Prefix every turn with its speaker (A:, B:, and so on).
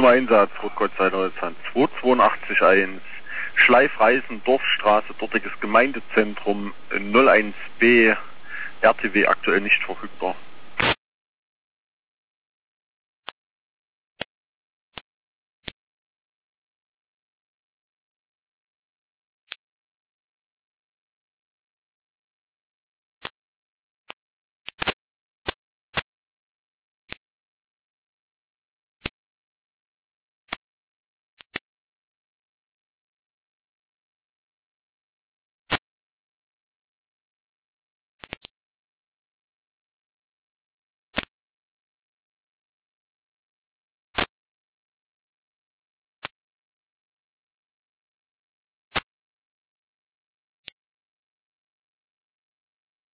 A: zum Einsatz, Rotkreuzzeilerzahn 2881, Schleifreisen, Dorfstraße, dortiges Gemeindezentrum 01b, RTW aktuell nicht verfügbar.